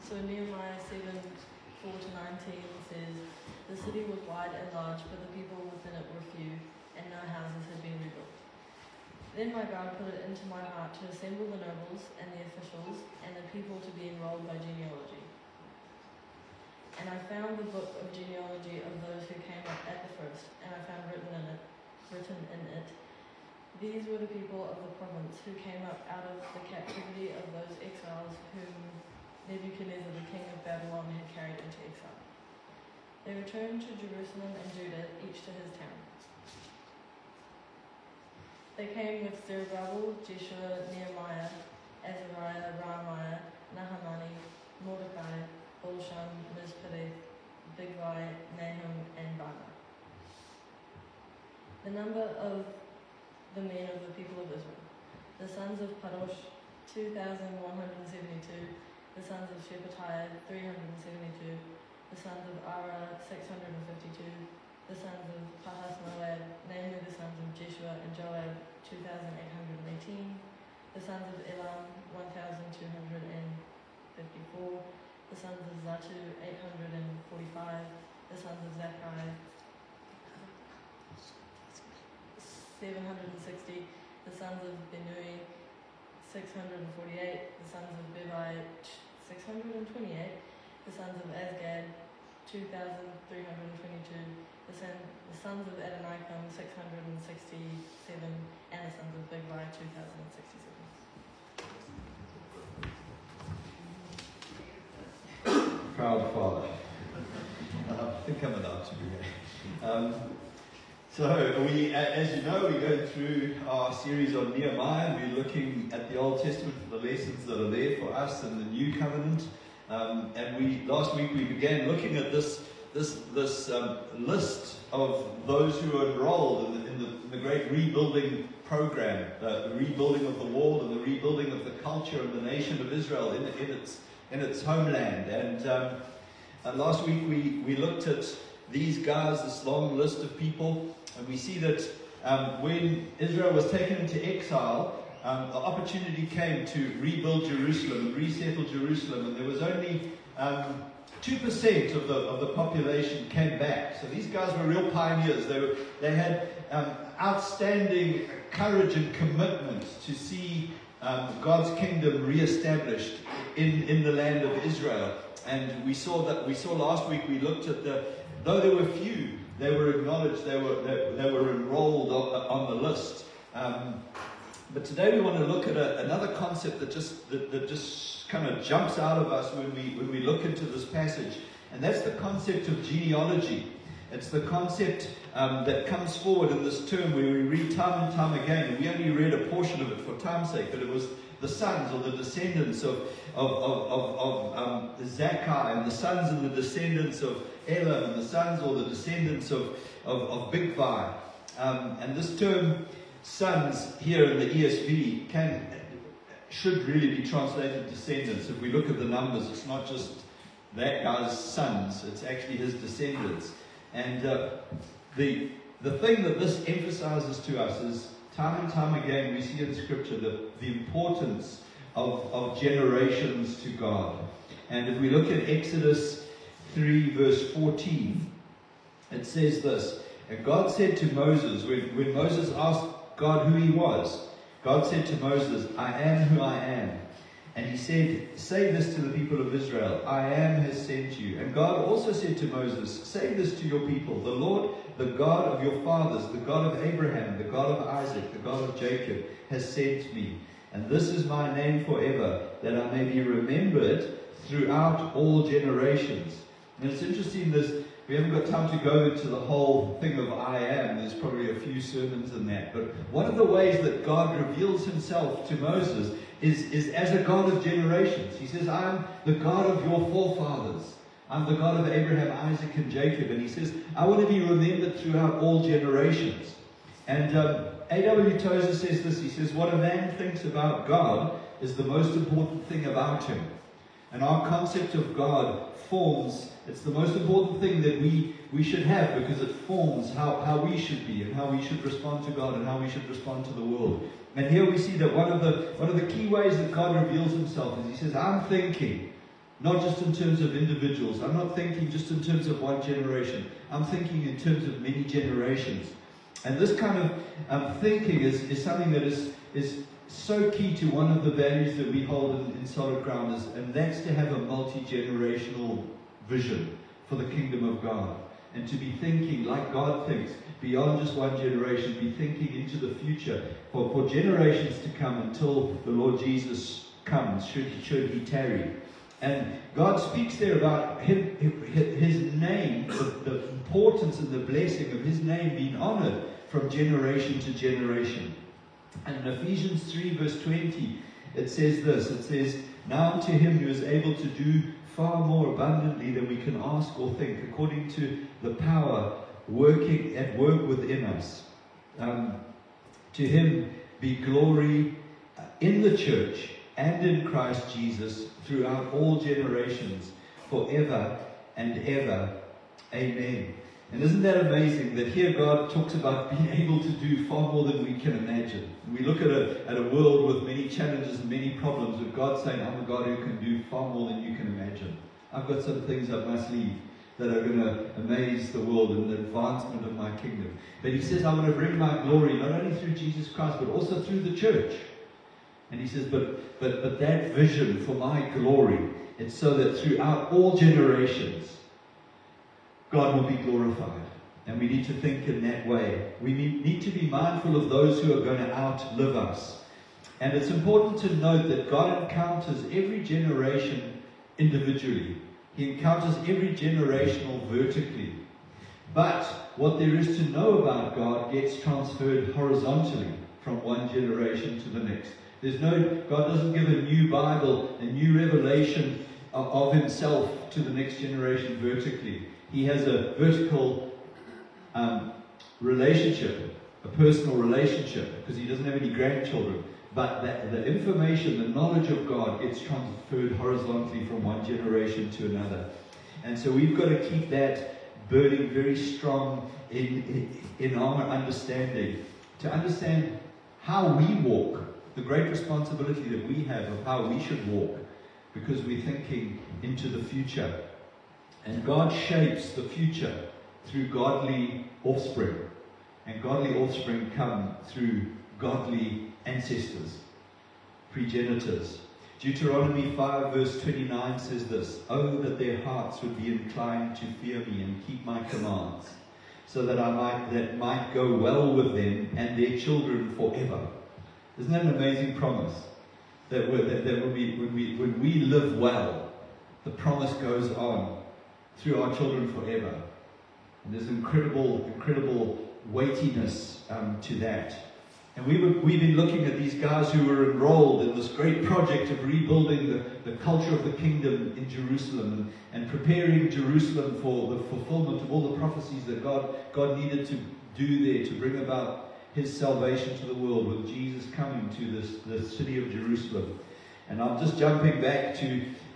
So Nehemiah 7:4-19 says, "The city was wide and large, but the people within it were few, and no houses had been rebuilt. Then my God put it into my heart to assemble the nobles and the officials and the people to be enrolled by genealogy. And I found the book of genealogy of those who came up at the first, and I found written in it, these were the people of the province who came up out of the captivity of those exiles whom Nebuchadnezzar the king of Babylon had carried into exile. They returned to Jerusalem and Judah, each to his town. They came with Zerubbabel, Jeshua, Nehemiah, Azariah, Rahmiah, Nahamani, Mordecai, Bilshan, Mizpeh, Bigvai, Nahum, and Bana. The number of the men of the people of Israel. The sons of Parosh, 2,172. The sons of Shephatiah, 372. The sons of Ara, 652. The sons of Pahas-Moab, namely the sons of Jeshua and Joab, 2,818. The sons of Elam, 1,254. The sons of Zatu, 845. The sons of Zakai, 760. The sons of Benui, 648. The sons of Bebai, 628. The sons of Azgad, 2,322. The sons of Adoniram, 667. And the sons of Bigvai, 2,067. Proud father. I think I'm allowed to be here. So we, as you know, we go through our series on Nehemiah. We're looking at the Old Testament for the lessons that are there for us in the New Covenant. And last week we began looking at this list of those who are enrolled in the great rebuilding program, the rebuilding of the wall and the rebuilding of the culture of the nation of Israel in its homeland. And last week we looked at these guys, this long list of people, and we see that when Israel was taken into exile, the opportunity came to rebuild Jerusalem and resettle Jerusalem, and there was only 2% of the population came back. So these guys were real pioneers. They had outstanding courage and commitment to see God's kingdom reestablished in the land of Israel. And we saw last week, we looked at though there were few, they were acknowledged, they were enrolled on the list. But today we want to look at another concept that just kind of jumps out of us when we look into this passage, and that's the concept of genealogy. It's the concept that comes forward in this term where we read time and time again, and we only read a portion of it for time's sake, but it was the sons or the descendants of Zakai, and the sons and the descendants of Elam, and the sons or the descendants of Bigvai. And this term, sons, here in the ESV, should really be translated descendants. If we look at the numbers, it's not just that guy's sons, it's actually his descendants. And the thing that this emphasizes to us is, time and time again, we see in Scripture the importance of generations to God. And if we look at Exodus 3 verse 14, it says this: "And God said to Moses," when Moses asked God who he was, God said to Moses, "I am who I am." And he said, "Say this to the people of Israel, I am has sent you." And God also said to Moses, "Say this to your people, the Lord, the God of your fathers, the God of Abraham, the God of Isaac, the God of Jacob, has sent me. And this is my name forever, that I may be remembered throughout all generations." And it's interesting, we haven't got time to go into the whole thing of I am. There's probably a few sermons in that. But one of the ways that God reveals himself to Moses is as a God of generations. He says, "I'm the God of your forefathers. I'm the God of Abraham, Isaac, and Jacob." And he says, "I want to be remembered throughout all generations." And A.W. Tozer says this. He says, "What a man thinks about God is the most important thing about him." And our concept of God it's the most important thing that we should have, because it forms how we should be and how we should respond to God and how we should respond to the world. And here we see that one of the key ways that God reveals himself is he says, "I'm thinking not just in terms of individuals. I'm not thinking just in terms of one generation. I'm thinking in terms of many generations. And this kind of thinking is something that is so key to one of the values that we hold in Solid Ground, and that's to have a multi-generational vision for the kingdom of God. And to be thinking like God thinks, beyond just one generation, be thinking into the future for generations to come until the Lord Jesus comes, should he tarry. And God speaks there about his name, the importance and the blessing of his name being honored from generation to generation. And in Ephesians 3 verse 20, it says this, it says, "Now to him who is able to do far more abundantly than we can ask or think, according to the power at work within us. To him be glory in the church and in Christ Jesus throughout all generations, forever and ever. Amen." And isn't that amazing that here God talks about being able to do far more than we can imagine. We look at a world with many challenges and many problems, with God saying, "I'm a God who can do far more than you can imagine. I've got some things up my sleeve that are going to amaze the world in the advancement of my kingdom." But he says, "I'm going to bring my glory not only through Jesus Christ, but also through the church." And he says, but that vision for my glory, it's so that throughout all generations, God will be glorified. And we need to think in that way. We need to be mindful of those who are going to outlive us. And it's important to note that God encounters every generation individually. He encounters every generational vertically. But what there is to know about God gets transferred horizontally from one generation to the next. God doesn't give a new Bible, a new revelation of himself to the next generation vertically. He has a vertical relationship, a personal relationship, because he doesn't have any grandchildren. But the information, the knowledge of God gets transferred horizontally from one generation to another. And so we've got to keep that burning very strong in our understanding. To understand how we walk, the great responsibility that we have of how we should walk, because we're thinking into the future. And God shapes the future through godly offspring. And godly offspring come through godly ancestors, progenitors. Deuteronomy 5 verse 29 says this, "Oh, that their hearts would be inclined to fear me and keep my commands, so that that might go well with them and their children forever." Isn't that an amazing promise? That when we live well, the promise goes on through our children forever. And there's incredible weightiness to that. And we've been looking at these guys who were enrolled in this great project of rebuilding the culture of the kingdom in Jerusalem and preparing Jerusalem for the fulfillment of all the prophecies that God needed to do there to bring about his salvation to the world, with Jesus coming to the city of Jerusalem. And I'm just jumping back to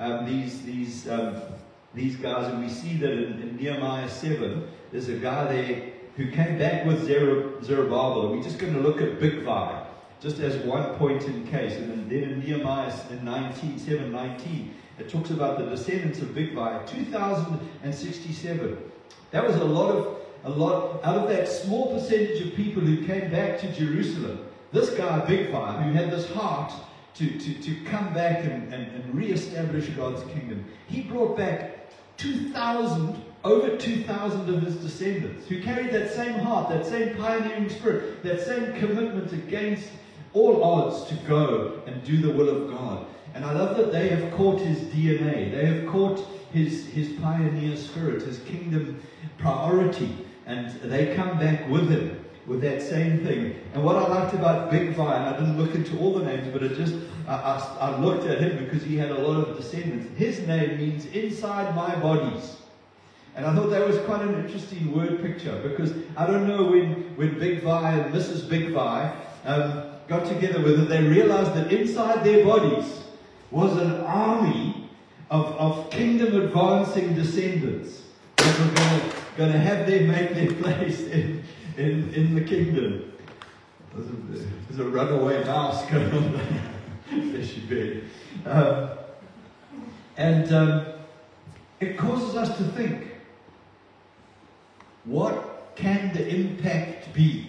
these guys, and we see that in Nehemiah 7, there's a guy there who came back with Zerubbabel. And we're just going to look at Bigvai, just as one point in case. And then in Nehemiah 7:19, it talks about the descendants of Bigvai, 2,067. That was a lot out of that small percentage of people who came back to Jerusalem. This guy Bigvai, who had this heart to come back and re-establish God's kingdom, he brought back over 2,000 of his descendants who carried that same heart, that same pioneering spirit, that same commitment against all odds to go and do the will of God. And I love that they have caught his DNA. They have caught his pioneer spirit, his kingdom priority. And they come back with him, with that same thing. And what I liked about Bigvai, and I didn't look into all the names, but I looked at him because he had a lot of descendants. His name means inside my bodies. And I thought that was quite an interesting word picture, because I don't know when Bigvai and Mrs. Bigvai got together, whether they realized that inside their bodies was an army of kingdom advancing descendants that were going to have make their place in the kingdom. There's a runaway mouse going on there. There she be. And it causes us to think, what can the impact be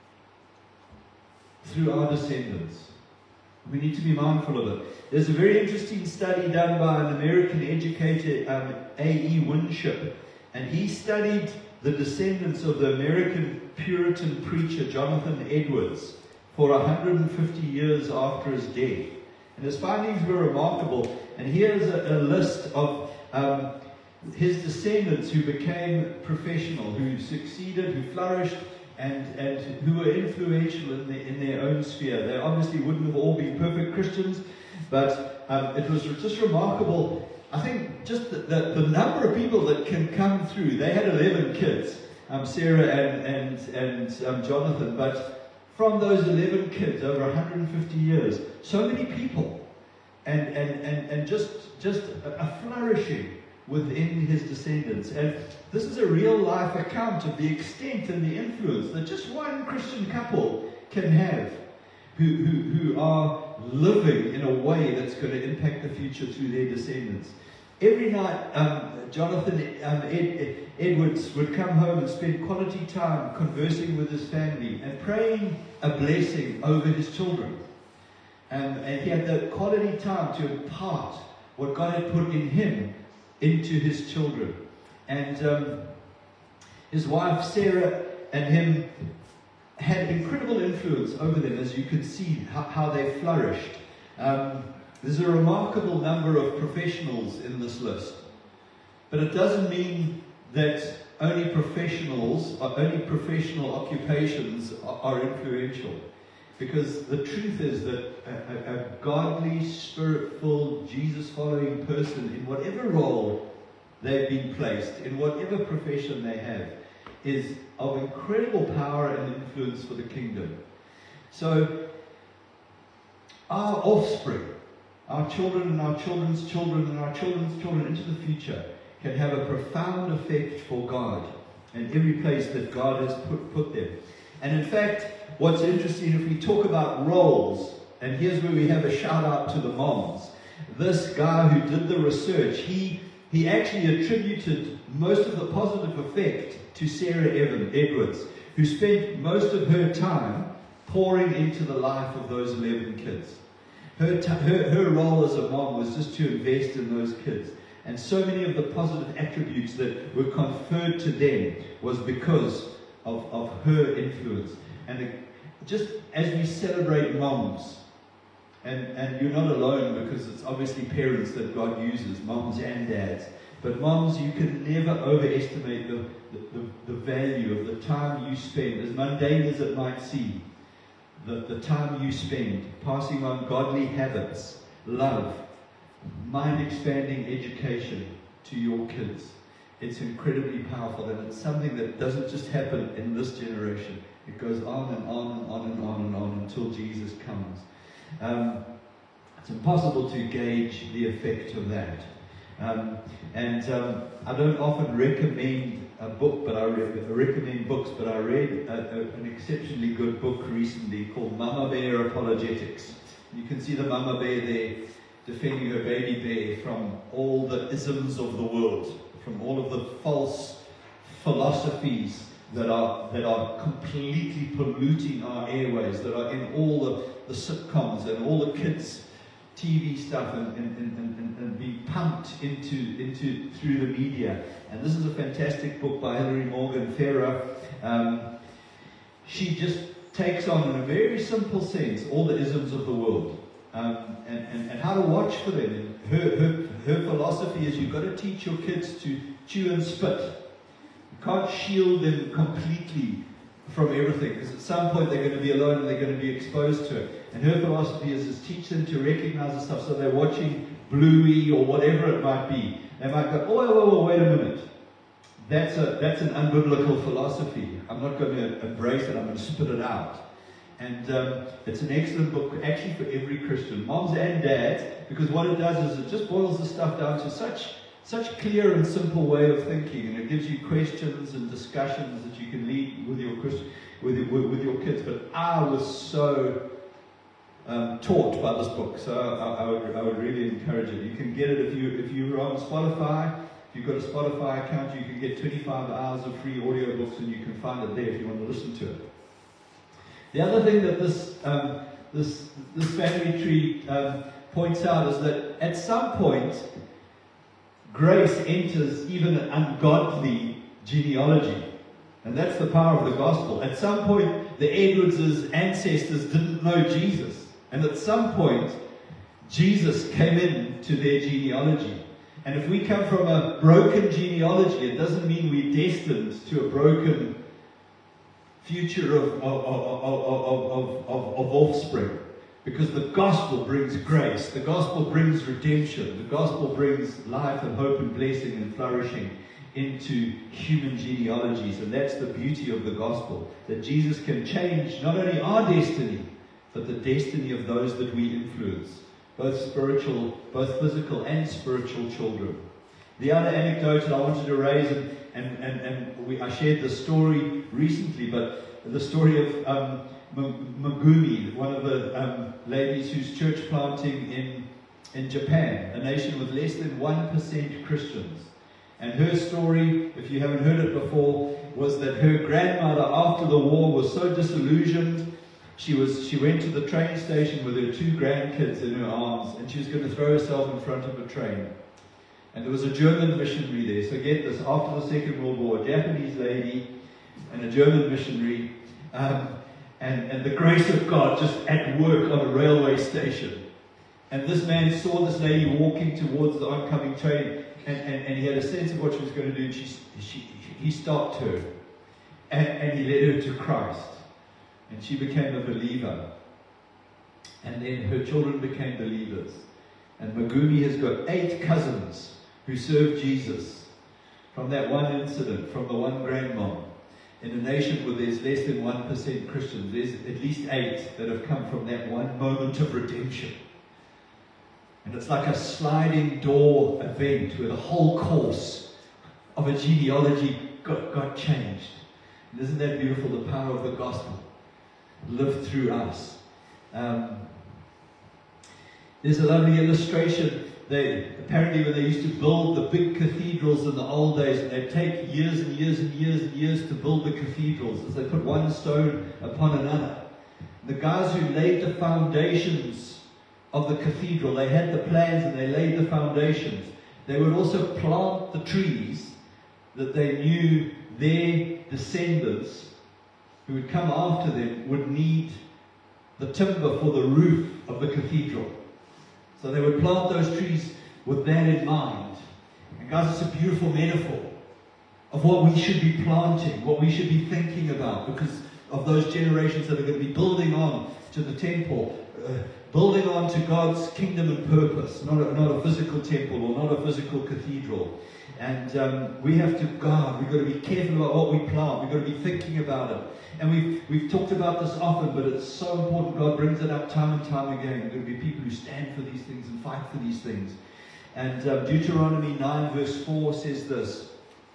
through our descendants? We need to be mindful of it. There's a very interesting study done by an American educator, A.E. Winship, and he studied the descendants of the American Puritan preacher Jonathan Edwards for 150 years after his death. And his findings were remarkable. And here's a list of his descendants who became professional, who succeeded, who flourished, and who were influential in their own sphere. They obviously wouldn't have all been perfect Christians, but it was just remarkable. I think just the number of people that can come through. They had 11 kids, Sarah and Jonathan, but from those 11 kids over 150 years, so many people, and just a flourishing within his descendants. And this is a real life account of the extent and the influence that just one Christian couple can have, who are living in a way that's going to impact the future through their descendants. Every night, Jonathan Edwards would come home and spend quality time conversing with his family and praying a blessing over his children. And he had the quality time to impart what God had put in him into his children. And his wife Sarah and him had incredible influence over them, as you can see how they flourished. There's a remarkable number of professionals in this list, but it doesn't mean that only professional occupations are influential, because the truth is that a godly, spirit-filled, Jesus-following person, in whatever role they've been placed, in whatever profession they have, is of incredible power and influence for the kingdom. So our offspring, our children and our children's children and our children's children into the future can have a profound effect for God in every place that God has put them. And in fact, what's interesting, if we talk about roles, and here's where we have a shout out to the moms. This guy who did the research, he actually attributed most of the positive effect to Sarah Edwards, who spent most of her time pouring into the life of those 11 kids. Her role as a mom was just to invest in those kids. And so many of the positive attributes that were conferred to them was because of her influence. And just as we celebrate moms, and you're not alone, because it's obviously parents that God uses, moms and dads. But moms, you can never overestimate the value of the time you spend, as mundane as it might seem, the time you spend passing on godly habits, love, mind-expanding education to your kids. It's incredibly powerful, and it's something that doesn't just happen in this generation. It goes on and on and on and on and on until Jesus comes. It's impossible to gauge the effect of that. I don't often recommend a book, but I recommend books. But I read an exceptionally good book recently called Mama Bear Apologetics. You can see the Mama Bear there defending her baby bear from all the isms of the world, from all of the false philosophies that are completely polluting our airways, that are in all the sitcoms and all the kids' TV stuff and being pumped into through the media. And this is a fantastic book by Hilary Morgan Ferrer. She just takes on, in a very simple sense, all the isms of the world, and how to watch for them. And her philosophy is, you've got to teach your kids to chew and spit. You can't shield them completely from everything, because at some point they're going to be alone and they're going to be exposed to it. And her philosophy is teach them to recognize the stuff. So they're watching Bluey or whatever it might be. They might go, oh, wait a minute. That's an unbiblical philosophy. I'm not going to embrace it. I'm going to spit it out. And it's an excellent book, actually, for every Christian, moms and dads, because what it does is it just boils the stuff down to such clear and simple way of thinking, and it gives you questions and discussions that you can lead with your kids. But I was so taught by this book. So I would really encourage it. You can get it if you're on Spotify. If you've got a Spotify account, you can get 25 hours of free audiobooks, and you can find it there if you want to listen to it. The other thing that this family tree points out is that at some point, grace enters even an ungodly genealogy. And that's the power of the gospel. At some point, the Edwards' ancestors didn't know Jesus. And at some point, Jesus came into their genealogy. And if we come from a broken genealogy, it doesn't mean we're destined to a broken future of offspring. Because the gospel brings grace. The gospel brings redemption. The gospel brings life and hope and blessing and flourishing into human genealogies. And that's the beauty of the gospel. That Jesus can change not only our destiny, but the destiny of those that we influence. Both physical and spiritual children. The other anecdote that I wanted to raise, I shared the story recently, but the story of Megumi, one of the ladies who's church planting in Japan, a nation with less than 1% Christians. And her story, if you haven't heard it before, was that her grandmother, after the war, was so disillusioned. She went to the train station with her 2 grandkids in her arms, and she was going to throw herself in front of a train. And there was a German missionary there. So get this, after the Second World War, a Japanese lady and a German missionary, and the grace of God just at work on a railway station. And this man saw this lady walking towards the oncoming train, and he had a sense of what she was going to do. He stopped her, and he led her to Christ. And she became a believer. And then her children became believers. And Megumi has got 8 cousins who serve Jesus from that one incident, from the one grandma. In a nation where there's less than 1% Christians, there's at least 8 that have come from that one moment of redemption. And it's like a sliding door event where the whole course of a genealogy got changed. And isn't that beautiful, the power of the gospel lived through us? There's a lovely illustration. Apparently when they used to build the big cathedrals in the old days, and they'd take years and years and years and years to build the cathedrals, as they put one stone upon another. The guys who laid the foundations of the cathedral, they had the plans and they laid the foundations. They would also plant the trees that they knew their descendants who would come after them would need the timber for the roof of the cathedral. So they would plant those trees with that in mind. And guys, it's a beautiful metaphor of what we should be planting, what we should be thinking about, because of those generations that are going to be building on to the temple, building on to God's kingdom and purpose, not a physical temple or not a physical cathedral. And we have to guard. We've got to be careful about what we plant. We've got to be thinking about it. And we've talked about this often, but it's so important. God brings it up time and time again. We're going to be people who stand for these things and fight for these things. And Deuteronomy 9 verse 4 says this.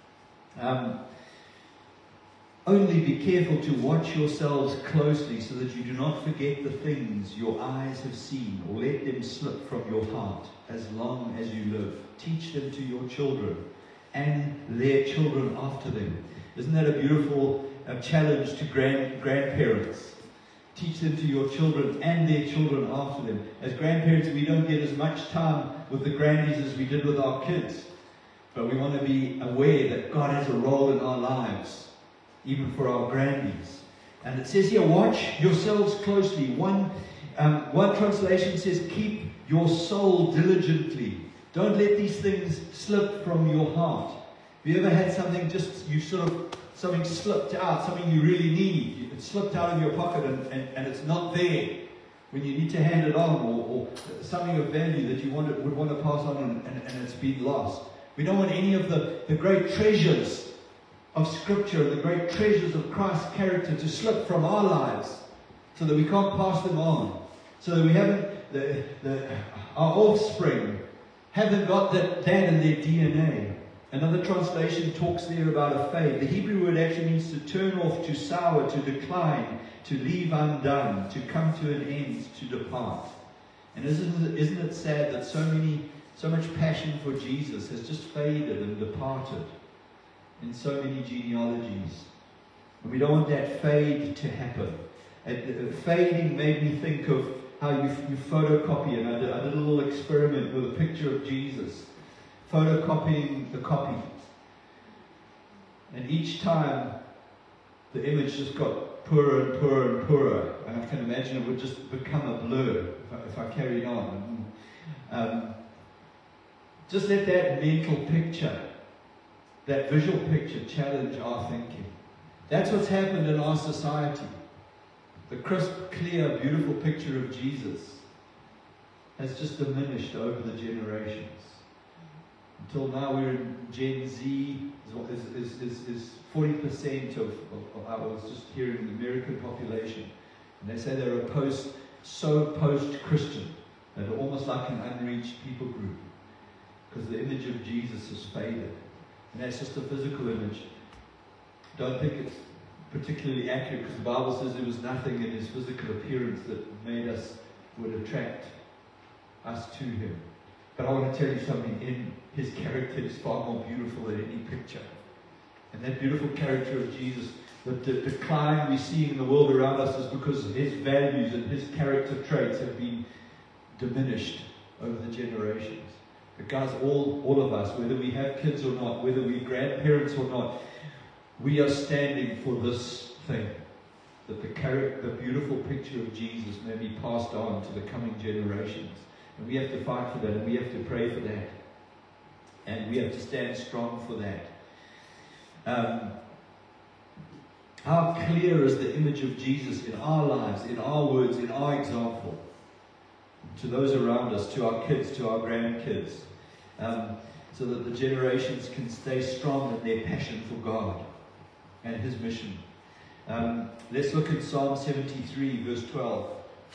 Only be careful to watch yourselves closely so that you do not forget the things your eyes have seen, or let them slip from your heart as long as you live. Teach them to your children and their children after them. Isn't that a beautiful challenge to grandparents? Teach them to your children and their children after them. As grandparents, we don't get as much time with the grandies as we did with our kids. But we want to be aware that God has a role in our lives, even for our grandies. And it says here, watch yourselves closely. One translation says, keep your soul diligently. Don't let these things slip from your heart. Have you ever had something something slipped out, something you really need? It slipped out of your pocket and it's not there when you need to hand it on, or something of value that you would want to pass on and it's been lost. We don't want any of the great treasures of Scripture, the great treasures of Christ's character to slip from our lives so that we can't pass them on. So that we haven't, our offspring haven't got that in their DNA. Another translation talks there about a fade. The Hebrew word actually means to turn off, to sour, to decline, to leave undone, to come to an end, to depart. And isn't it sad that so much passion for Jesus has just faded and departed in so many genealogies? And we don't want that fade to happen. And fading made me think of how you photocopy, and I did a little experiment with a picture of Jesus, photocopying the copy. And each time the image just got poorer and poorer and poorer, and I can imagine it would just become a blur if I carried on. Just let that mental picture, that visual picture, challenge our thinking. That's what's happened in our society. The crisp, clear, beautiful picture of Jesus has just diminished over the generations. Until now, we're in Gen Z, is 40% of I was just hearing the American population, and they say they're so post-Christian that they're almost like an unreached people group, because the image of Jesus has faded, and that's just a physical image. Don't think it's particularly accurate, because the Bible says there was nothing in his physical appearance that would attract us to him. But I want to tell you something, in his character is far more beautiful than any picture. And that beautiful character of Jesus, the decline we see in the world around us is because his values and his character traits have been diminished over the generations. But guys, all of us, whether we have kids or not, whether we're grandparents or not, we are standing for this thing, that the beautiful picture of Jesus may be passed on to the coming generations. And we have to fight for that, and we have to pray for that. And we have to stand strong for that. How clear is the image of Jesus in our lives, in our words, in our example, to those around us, to our kids, to our grandkids, so that the generations can stay strong in their passion for God and his mission. Let's look at Psalm 73, verse 12.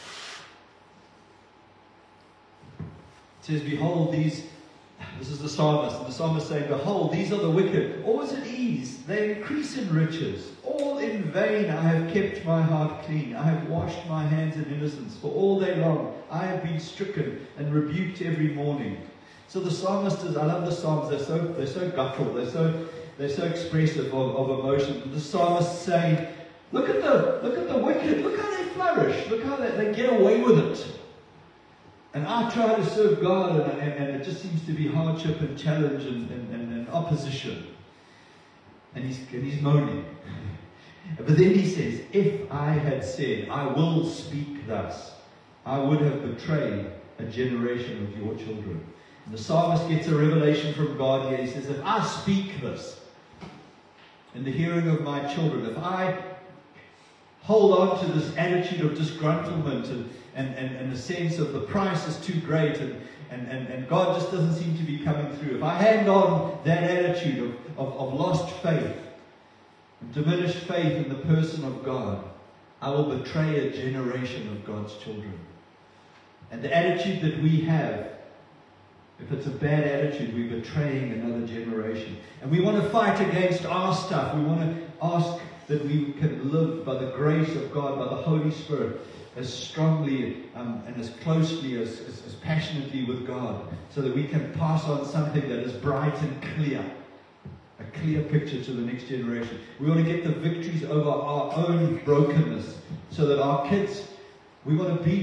It says, behold, this is the psalmist, and the psalmist saying, behold, these are the wicked, always at ease, they increase in riches. All in vain I have kept my heart clean, I have washed my hands in innocence, for all day long I have been stricken and rebuked every morning. So the psalmist I love the Psalms, they're so guttural, they're so expressive of emotion. The psalmist saying, look at the wicked, look how they flourish, look how they get away with it. And I try to serve God, and it just seems to be hardship and challenge and opposition. And he's moaning. But then he says, if I had said, I will speak thus, I would have betrayed a generation of your children. And the psalmist gets a revelation from God here. He says, if I speak this in the hearing of my children, if I hold on to this attitude of disgruntlement and the sense of the price is too great and God just doesn't seem to be coming through, if I hang on that attitude of lost faith, diminished faith in the person of God, I will betray a generation of God's children. And the attitude that we have, if it's a bad attitude, we're betraying another generation. And we want to fight against our stuff. We want to ask that we can live by the grace of God, by the Holy Spirit, as strongly and as closely, as passionately with God, so that we can pass on something that is bright and clear. A clear picture to the next generation. We want to get the victories over our own brokenness, so that our kids, we want to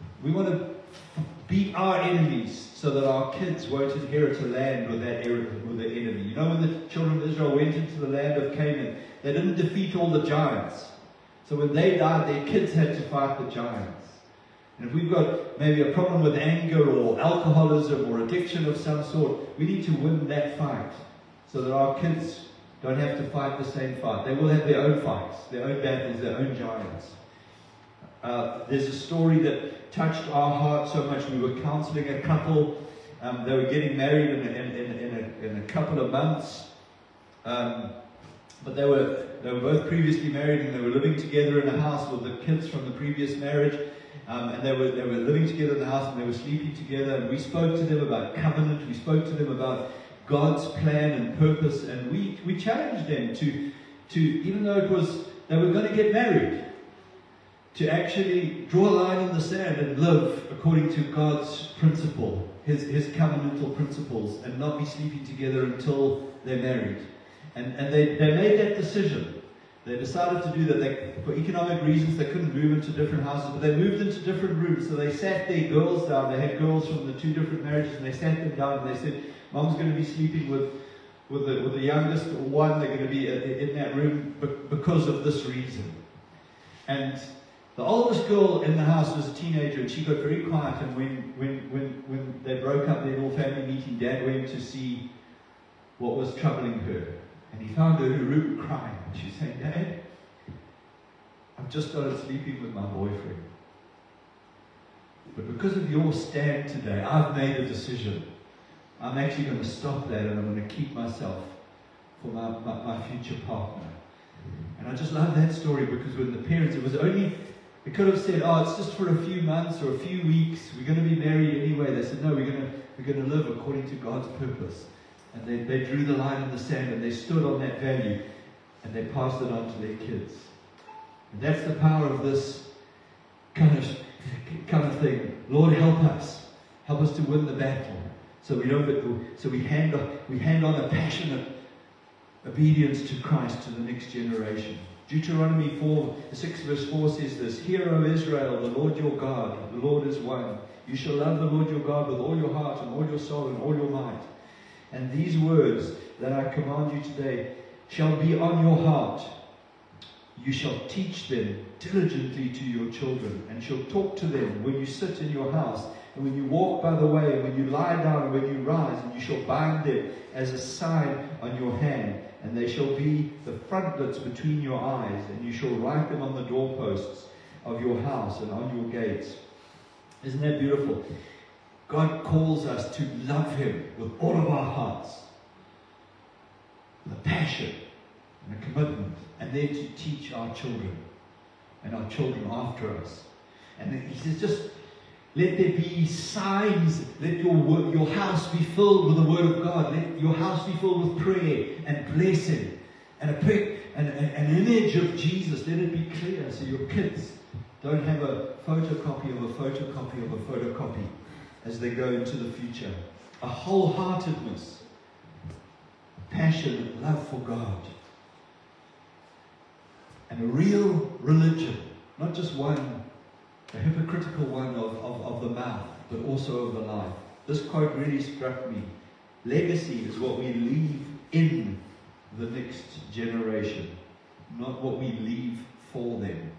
beat our enemies, so that our kids won't inherit a land with the enemy. You know, when the children of Israel went into the land of Canaan, they didn't defeat all the giants. So when they died, their kids had to fight the giants. And if we've got maybe a problem with anger or alcoholism or addiction of some sort, we need to win that fight, so that our kids don't have to fight the same fight. They will have their own fights, their own battles, their own giants. There's a story that touched our heart so much. We were counseling a couple. They were getting married in a couple of months. But they were both previously married, and they were living together in a house with the kids from the previous marriage. And they were living together in the house, and they were sleeping together. And we spoke to them about covenant. We spoke to them about God's plan and purpose, and we challenged them to even though they were going to get married, to actually draw a line in the sand and live according to God's principle, His covenantal principles, and not be sleeping together until they're married. And they made that decision. They decided to do that. For economic reasons, they couldn't move into different houses, but they moved into different rooms. So they sat their girls down. They had girls from the 2 different marriages, and they sat them down, and they said, Mom's going to be sleeping with the youngest one. They're going to be in that room because of this reason. And the oldest girl in the house was a teenager, and she got very quiet. And when they broke up their little family meeting, Dad went to see what was troubling her. And he found her in her room crying. And she's saying, Dad, I've just started sleeping with my boyfriend. But because of your stand today, I've made a decision. I'm actually going to stop that, and I'm going to keep myself for my future partner. And I just love that story, because when the parents, they could have said, oh, it's just for a few months or a few weeks. We're going to be married anyway. They said, no, we're going to live according to God's purpose. And they drew the line in the sand, and they stood on that value, and they passed it on to their kids. And that's the power of this kind of thing. Lord, help us. Help us to win the battle. So we hand on a passionate obedience to Christ to the next generation. Deuteronomy 6 verse 4 says this: Hear, O Israel, the Lord your God, the Lord is one. You shall love the Lord your God with all your heart and all your soul and all your might. And these words that I command you today shall be on your heart. You shall teach them diligently to your children, and shall talk to them when you sit in your house, and when you walk by the way, and when you lie down, and when you rise, and you shall bind them as a sign on your hand, and they shall be the frontlets between your eyes, and you shall write them on the doorposts of your house and on your gates. Isn't that beautiful? God calls us to love Him with all of our hearts, with a passion and a commitment, and then to teach our children and our children after us. And then He says, just let there be signs. Let your house be filled with the Word of God. Let your house be filled with prayer and blessing and an image of Jesus. Let it be clear so your kids don't have a photocopy of a photocopy of a photocopy as they go into the future. A wholeheartedness, passionate love for God, and a real religion, not just one, a hypocritical one of the mouth, but also of the life. This quote really struck me. Legacy is what we leave in the next generation, not what we leave for them.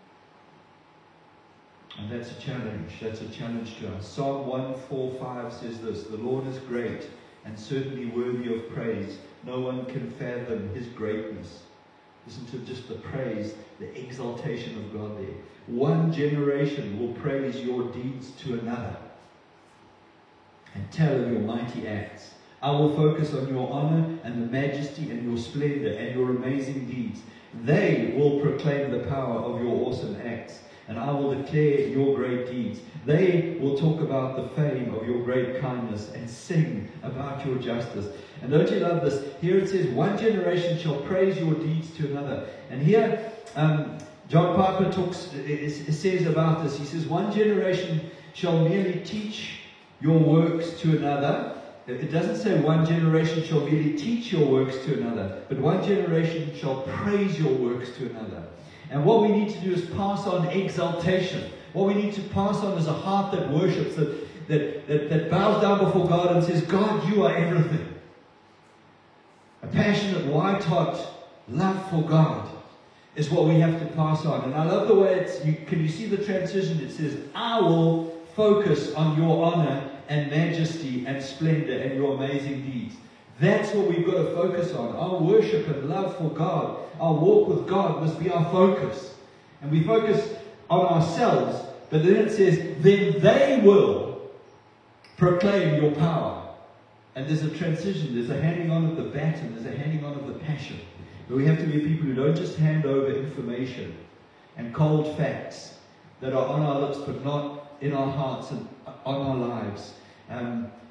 And that's a challenge. That's a challenge to us. Psalm 145 says this: The Lord is great and certainly worthy of praise. No one can fathom His greatness. Listen to just the praise, the exaltation of God there. One generation will praise your deeds to another and tell of your mighty acts. I will focus on your honor and the majesty and your splendor and your amazing deeds. They will proclaim the power of your awesome acts, and I will declare your great deeds. They will talk about the fame of your great kindness and sing about your justice. And don't you love this? Here it says, one generation shall praise your deeds to another. And here, John Piper says about this. He says, one generation shall merely teach your works to another. It doesn't say one generation shall merely teach your works to another, but one generation shall praise your works to another. And what we need to do is pass on exaltation. What we need to pass on is a heart that worships, that bows down before God and says, God, you are everything. A passionate, white-hot love for God is what we have to pass on. And I love the way can you see the transition? It says, I will focus on your honor and majesty and splendor and your amazing deeds. That's what we've got to focus on. Our worship and love for God, our walk with God must be our focus. And we focus on ourselves, but then it says, then they will proclaim your power. And there's a transition, there's a handing on of the baton, there's a handing on of the passion. But we have to be people who don't just hand over information and cold facts that are on our lips but not in our hearts and on our lives.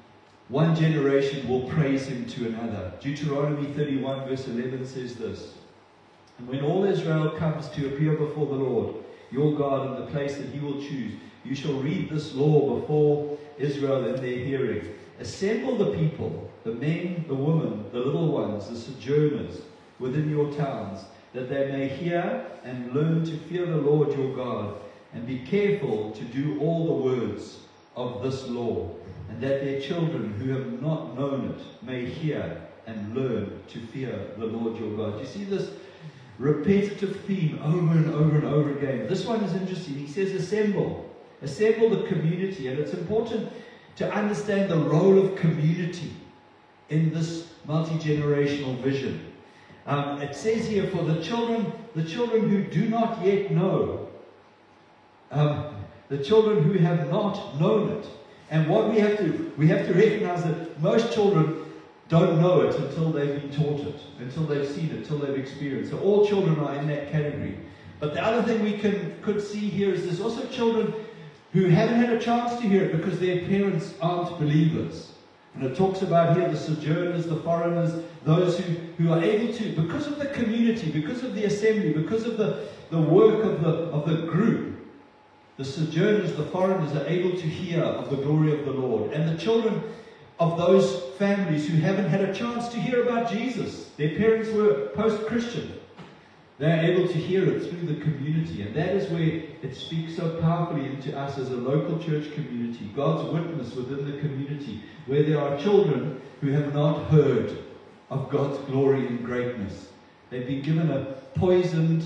one generation will praise him to another. Deuteronomy 31 verse 11 says this: "And when all Israel comes to appear before the Lord, your God, in the place that he will choose, you shall read this law before Israel in their hearing. Assemble the people, the men, the women, the little ones, the sojourners within your towns, that they may hear and learn to fear the Lord your God, and be careful to do all the words of this law, and that their children who have not known it may hear and learn to fear the Lord your God." You see this repetitive theme over and over and over again. This one is interesting. He says assemble. Assemble the community. And it's important to understand the role of community in this multi-generational vision. It says here, for the children who do not yet know, the children who have not known it. And what we have to recognize that most children don't know it until they've been taught it, until they've seen it, until they've experienced it. So all children are in that category. But the other thing we could see here is there's also children who haven't had a chance to hear it because their parents aren't believers. And it talks about here the sojourners, the foreigners, those who are able to, because of the community, because of the assembly, because of the work of the group, the sojourners, the foreigners are able to hear of the glory of the Lord. And the children of those families who haven't had a chance to hear about Jesus, their parents were post-Christian, they're able to hear it through the community. And that is where it speaks so powerfully into us as a local church community, God's witness within the community, where there are children who have not heard of God's glory and greatness. They've been given a poisoned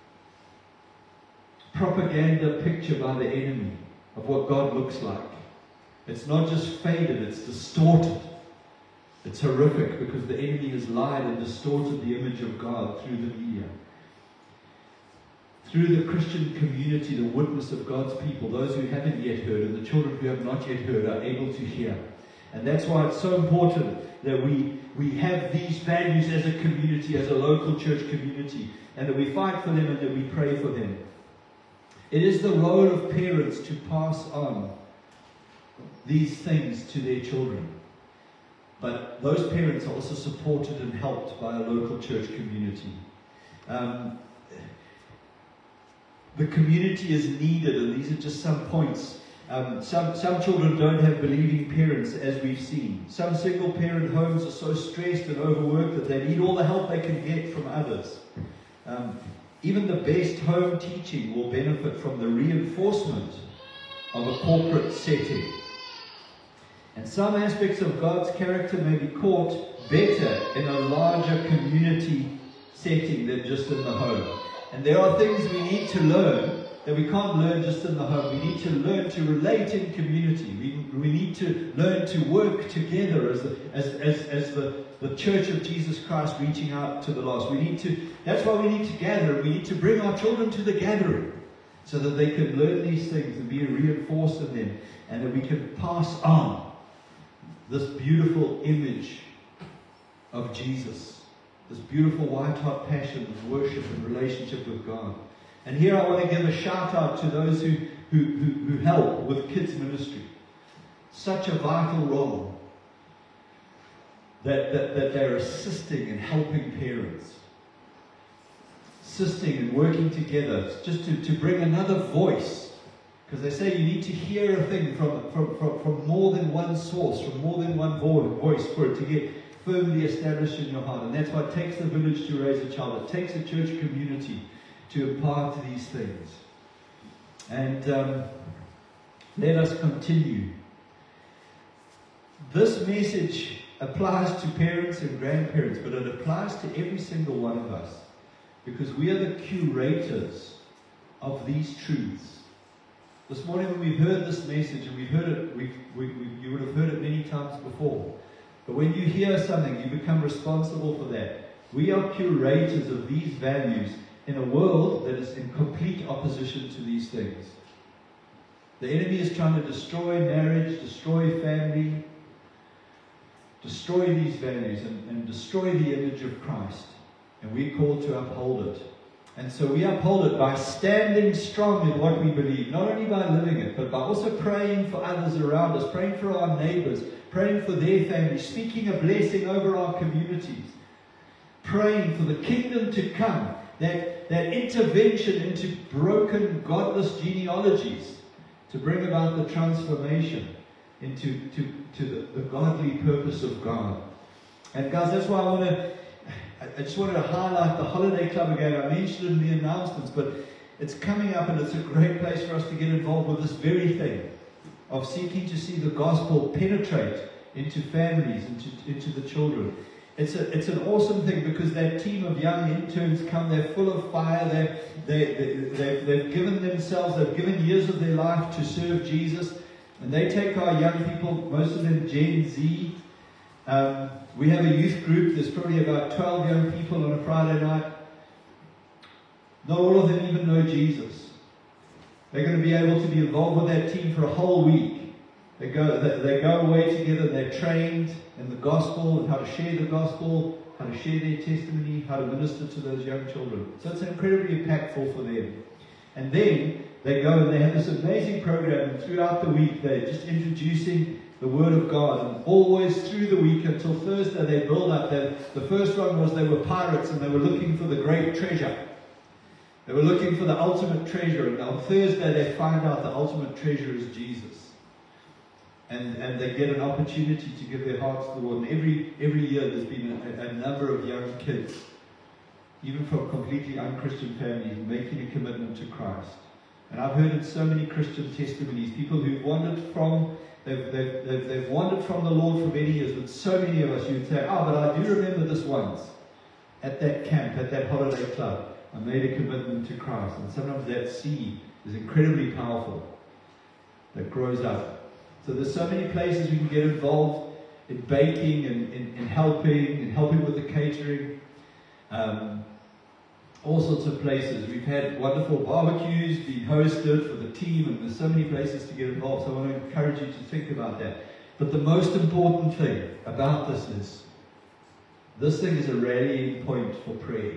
propaganda picture by the enemy of what God looks like. It's not just faded, it's distorted. It's horrific because the enemy has lied and distorted the image of God through the media. Through the Christian community, the witness of God's people, those who haven't yet heard and the children who have not yet heard are able to hear. And that's why it's so important that we have these values as a community, as a local church community, and that we fight for them and that we pray for them. It is the role of parents to pass on these things to their children. But those parents are also supported and helped by a local church community. The community is needed, and these are just some points. Some children don't have believing parents, as we've seen. Some single-parent homes are so stressed and overworked that they need all the help they can get from others. Even the best home teaching will benefit from the reinforcement of a corporate setting. And some aspects of God's character may be caught better in a larger community setting than just in the home. And there are things we need to learn that we can't learn just in the home. We need to learn to relate in community. We need to learn to work together as the Church of Jesus Christ reaching out to the lost. That's why we need to gather. We need to bring our children to the gathering so that they can learn these things and be reinforced in them, and that we can pass on this beautiful image of Jesus, this beautiful white-hot passion of worship and relationship with God. And here I want to give a shout out to those who help with kids ministry. Such a vital role that they're assisting and helping parents, assisting and working together just to bring another voice. Because they say you need to hear a thing from more than one source, from more than one voice for it to get firmly established in your heart. And that's why it takes a village to raise a child. It takes a church community to impart these things. And let us continue. This message applies to parents and grandparents, but it applies to every single one of us, because we are the curators of these truths. This morning when we've heard this message, and we've heard it, you would have heard it many times before, but when you hear something, you become responsible for that. We are curators of these values in a world that is in complete opposition to these things. The enemy is trying to destroy marriage, destroy family, destroy these values, and destroy the image of Christ. And we're called to uphold it. And so we uphold it by standing strong in what we believe, not only by living it, but by also praying for others around us, praying for our neighbors, praying for their families, speaking a blessing over our communities, praying for the kingdom to come, that intervention into broken, godless genealogies to bring about the transformation into the godly purpose of God. And guys, that's why I just wanted to highlight the Holiday Club again. I mentioned it in the announcements, but it's coming up and it's a great place for us to get involved with this very thing of seeking to see the gospel penetrate into families, into the children. It's an awesome thing because that team of young interns come, they're full of fire, they've given themselves, they've given years of their life to serve Jesus, and they take our young people, most of them Gen Z. We have a youth group, there's probably about 12 young people on a Friday night. Not all of them even know Jesus. They're going to be able to be involved with that team for a whole week. They go away together, they're trained in the gospel and how to share the gospel, how to share their testimony, how to minister to those young children. So it's incredibly impactful for them. And then they go and they have this amazing program, and throughout the week they're just introducing the Word of God, and always through the week until Thursday they build up. The first one was they were pirates and they were looking for the great treasure. They were looking for the ultimate treasure, and on Thursday they find out the ultimate treasure is Jesus. And they get an opportunity to give their hearts to the Lord. And every year there's been a number of young kids, even from completely unchristian families, making a commitment to Christ. And I've heard in so many Christian testimonies, people who've wandered from They've wandered from the Lord for many years, but so many of us, you would say, but I do remember this once, at that camp, at that holiday club, I made a commitment to Christ. And sometimes that seed is incredibly powerful, that grows up. So there's so many places we can get involved in baking and in helping with the catering. All sorts of places. We've had wonderful barbecues being hosted for the team, and there's so many places to get involved. So I want to encourage you to think about that. But the most important thing about this thing is a rallying point for prayer.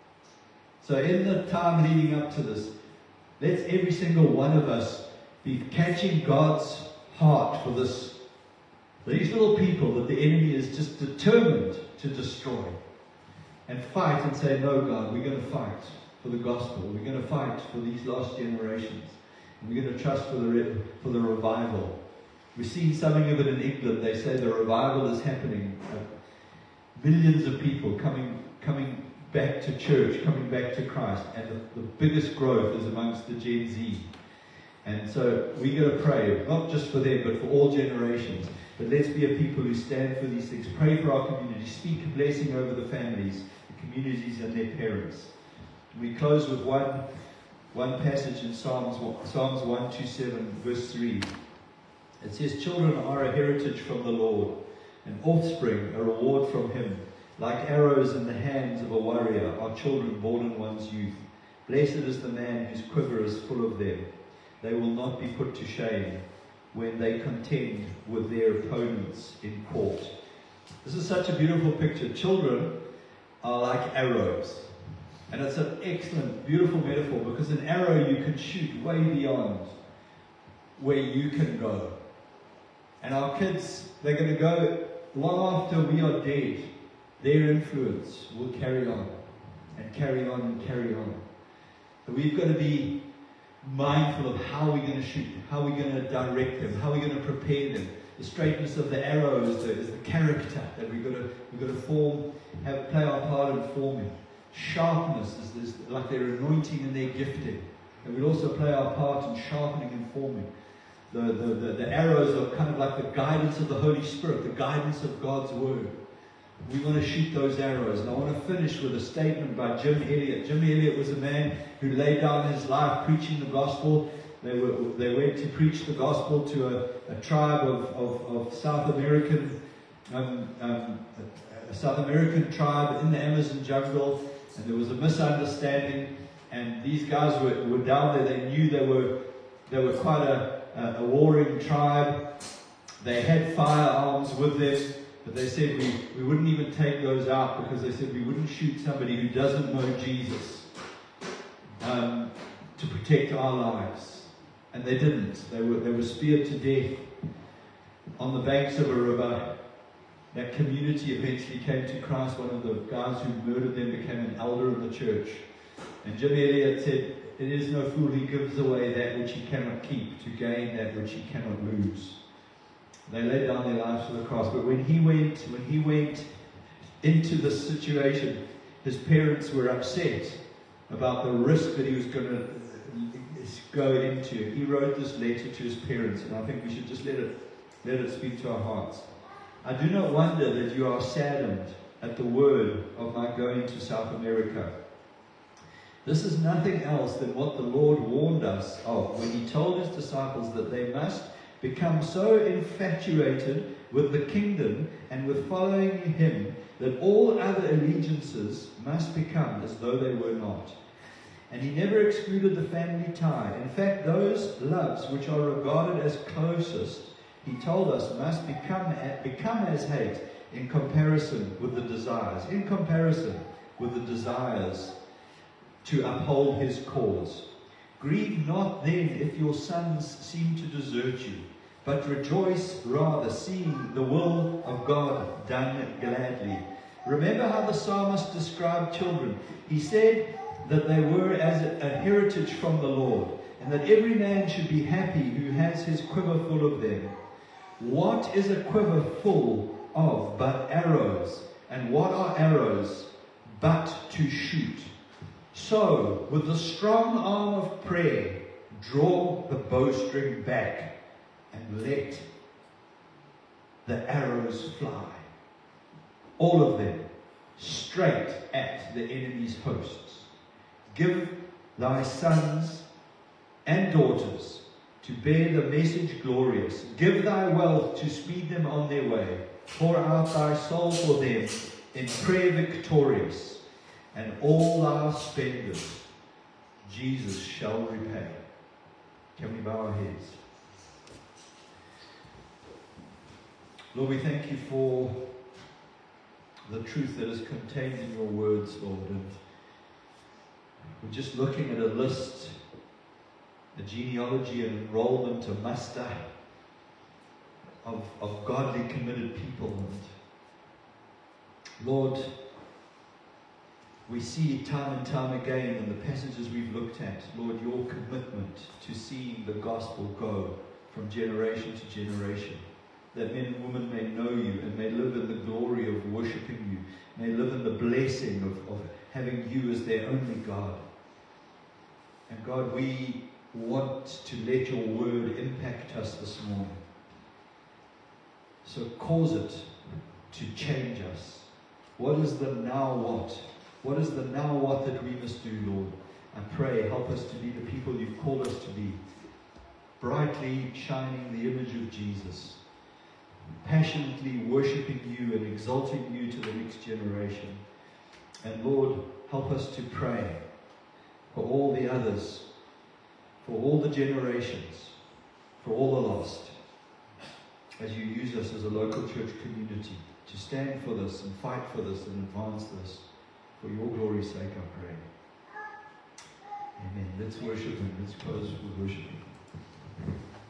So in the time leading up to this, let's every single one of us be catching God's heart for these little people that the enemy is just determined to destroy. And fight and say, no, God, we're going to fight for the gospel. We're going to fight for these lost generations. And we're going to trust for the revival. We've seen something of it in England. They say the revival is happening. Millions of people coming back to church, coming back to Christ. And the biggest growth is amongst the Gen Z. And so we're going to pray, not just for them, but for all generations. But let's be a people who stand for these things. Pray for our community. Speak a blessing over the families, the communities and their parents. We close with one passage in Psalms 127, verse 3. It says, children are a heritage from the Lord, and offspring a reward from Him. Like arrows in the hands of a warrior are children born in one's youth. Blessed is the man whose quiver is full of them. They will not be put to shame when they contend with their opponents in court. This is such a beautiful picture. Children are like arrows. And it's an excellent, beautiful metaphor, because an arrow you can shoot way beyond where you can go. And our kids, they're going to go long after we are dead. Their influence will carry on and carry on and carry on. But we've got to be mindful of how we're going to shoot, how we're going to direct them, how we're going to prepare them. The straightness of the arrow is the character that we've got to form, play our part in forming. Sharpness is like their anointing and their gifting, and we'll also play our part in sharpening and forming. The arrows are kind of like the guidance of the Holy Spirit, the guidance of God's Word. We want to shoot those arrows. And I want to finish with a statement by Jim Elliot. Jim Elliot was a man who laid down his life preaching the gospel. They went to preach the gospel to a tribe of South American tribe in the Amazon jungle, and there was a misunderstanding. And these guys were down there. They knew they were quite a warring tribe. They had firearms with them. But they said we wouldn't even take those out, because they said we wouldn't shoot somebody who doesn't know Jesus. to protect our lives. And they didn't. They were speared to death on the banks of a river. That community eventually came to Christ. One of the guys who murdered them became an elder in the church. And Jim Elliot said, "It is no fool who gives away that which he cannot keep to gain that which he cannot lose." They laid down their lives for the cross. But when he went into this situation, his parents were upset about the risk that he was going to go into. He wrote this letter to his parents, and I think we should just let it speak to our hearts. "I do not wonder that you are saddened at the word of my going to South America. This is nothing else than what the Lord warned us of when he told his disciples that they must become so infatuated with the kingdom and with following him that all other allegiances must become as though they were not. And he never excluded the family tie. In fact, those loves which are regarded as closest, he told us, must become as hate in comparison with the desires. In comparison with the desires to uphold his cause. Grieve not then if your sons seem to desert you, but rejoice rather, seeing the will of God done gladly." Remember how the psalmist described children. He said that they were as a heritage from the Lord, and that every man should be happy who has his quiver full of them. What is a quiver full of but arrows? And what are arrows but to shoot? So, with the strong arm of prayer, draw the bowstring back and let the arrows fly. All of them, straight at the enemy's hosts. Give thy sons and daughters to bear the message glorious. Give thy wealth to speed them on their way. Pour out thy soul for them in prayer victorious. And all our spenders Jesus shall repay. Can we bow our heads? Lord, we thank you for the truth that is contained in your words, Lord. And we're just looking at a list, a genealogy and enrollment, a muster of godly, committed people. And Lord, we see time and time again in the passages we've looked at, Lord, your commitment to seeing the gospel go from generation to generation, that men and women may know you and may live in the glory of worshiping you, may live in the blessing of having you as their only God. And God, we want to let your word impact us this morning. So cause it to change us. What is the now what? What is the now what that we must do, Lord? I pray, help us to be the people you've called us to be. Brightly shining the image of Jesus. Passionately worshiping you and exalting you to the next generation. And Lord, help us to pray for all the others, for all the generations, for all the lost, as you use us as a local church community to stand for this and fight for this and advance this. For your glory's sake, I pray. Amen. Let's worship him. Let's close with worshiping.